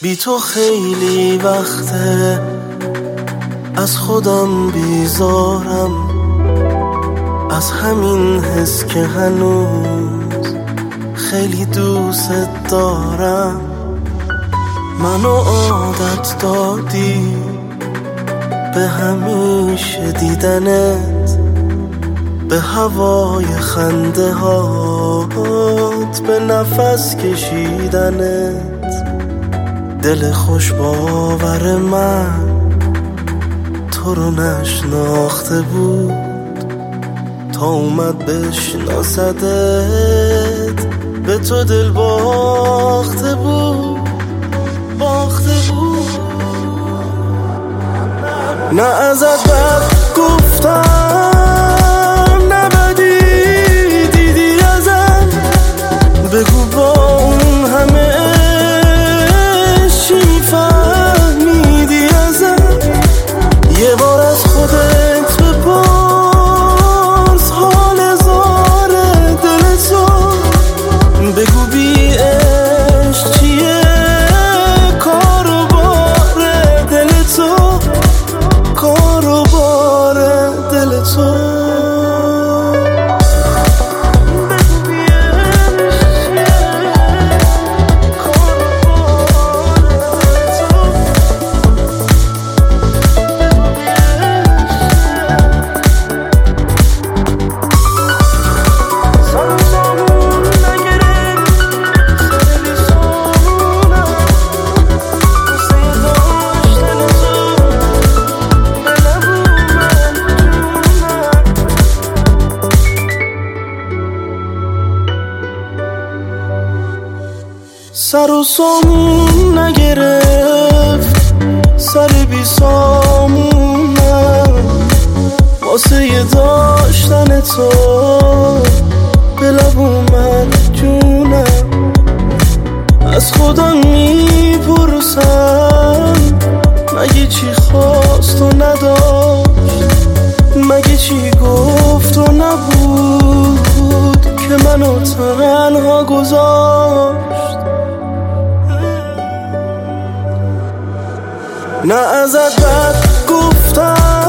بی تو خیلی وقته از خودم بیزارم، از همین حس که هنوز خیلی دوست دارم. منو عادت دادی به همیشه دیدنت، به هوای خنده هات، به نفس کشیدنت. دل خوش باور من تو رو نشناخته بود تا اومد بشناسدت، به تو دل باخته بود. نه ازت بد گفتم، نه بدی دیدی ازم، بگو با اون همه چی فهمیدی ازم. یه بار از خودت بپرس حال زار دل تو، بگو بی عشق چیه کار و بار دل تو، کار و بار دل تو. سر و سامون نگرفت، سر بی سامونم، واسه یه داشتن تو به لب اومد جونم. از خودم میپرسم مگه چی خواست و نداشت، مگه چی گفت و نبود که منو تنها گذاشت. نه ازت بد گفتم،